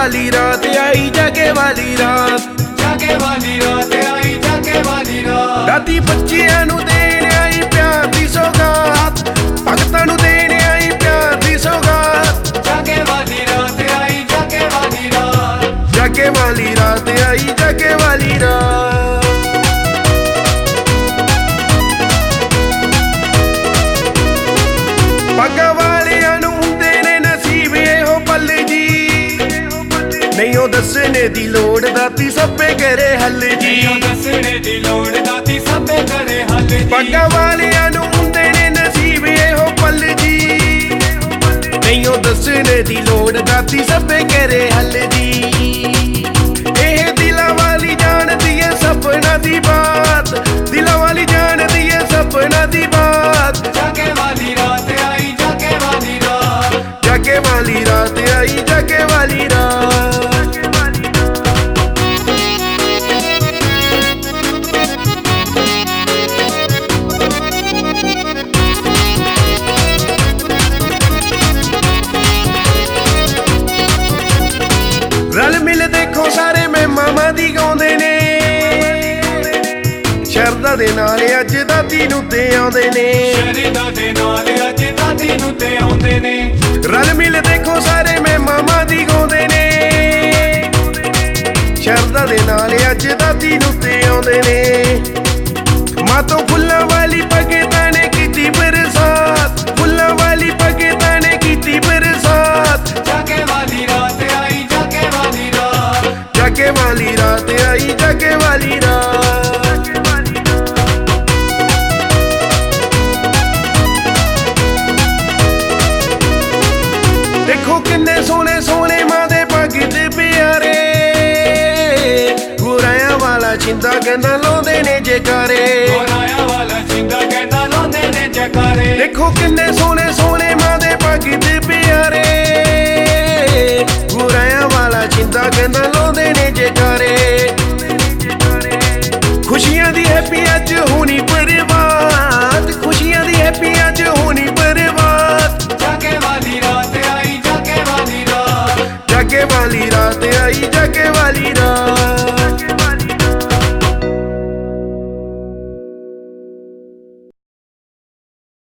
वाली रात आई, जाके वाली रात, जाके वाली रात आई, जाके वाली रात। राती बच्चियां नू देण आई प्यार दी सौगात, भगतां नू देण आई प्यार दी सौगात, जाके वाली रात आई, जाके वाली रात। जाके वाली रात आई, जाके वाली रात। पग्गा वालियां नू हुंदे ने नसीब एहो पल जी, नहीं ओ दसने दी लोड़ दाती सभे करे हल जी, नहीं दसने दी लोड़ दाती सभे करे हल जी। पग्गा वालियां नू हुंदे ने नसीब एहो पल जी, नहीं ओ दसने दी लोड़ दाती सभे करे हल जी। एह दिला वाली जानदी है सपना दी बात, दिला वाली जानदी है सपना दी बात, जाके वाली रात आई, जाके वाली रात। जाके वाली रात आई, जाके वाली रात। रल मिल देखो सारे मैं मामा दी गाउंदे ने, शरदा दे नाल अज दाती नू ते आउंदे ने, शरदा दे नाल अज दाती नू ते आउंदे ने। रल मिल देखो सारे मैं मामा दी गाउंदे ने, शरदा दे नाल अज दाती नू ते आउंदे ने। मातो फुल्लां वाली भगतां ने कीती बरसात, फुल्लां वाली भगतां ने कीती बरसात, जाके वाली रात आई, जाके वाली रात। जाके वाली रात आई, जाके वाली रात। देखो किन्ने सोने सोने मां दे भगत प्यारे, गुराया वाला छिंदा कहंदा लाउंदे ने जयकारे, गोराया वाला जिंदा कहंदा लाउंदे ने जयकारे। देखो किन्ने सोने